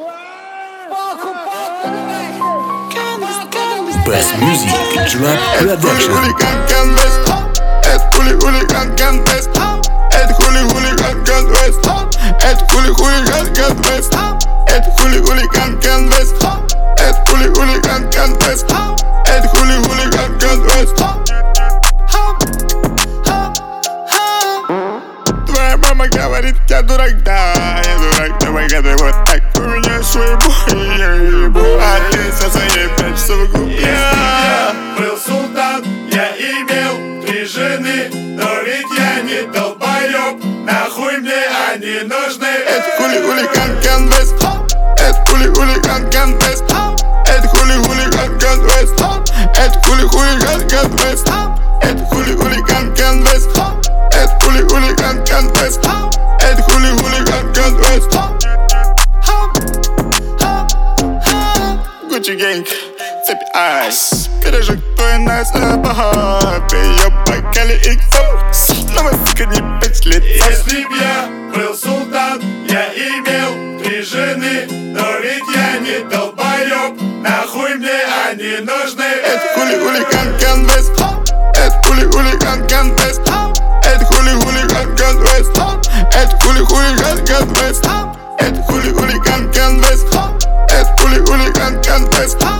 Best Music Drop Production. Это хулиган контест. Это хулиган контест. Это хулиган контест. Это хулиган контест. Это хулиган контест. Это хулиган контест. Твоя мама говорит, я дурак, да, я дурак, давай гадай вот так. У меня свой бой, я ебу, а ты со своей 5 часов в группе. Я был султан, я имел 3 жены, но ведь я не долбоёб, нахуй мне они нужны. Это хулиган контест. Это хулиган контест. Это хулиган контест. Это хулиган контест. Это хулиган контест. Это хулиган контест. Это хулиган контест. Gucci Gang, цепи айс. Бережет твой нас обогат. Ее бокали и ксов. Но мы сука не 5 лет. Если б я был султан, я имел 3 жены, но ведь я не долбоёб, нахуй мне они нужны. Это хулиган контест. Это хулиган контест. Это хулиган контест. Это хулиган контест. Это хулиган контест. Это хулиган контест.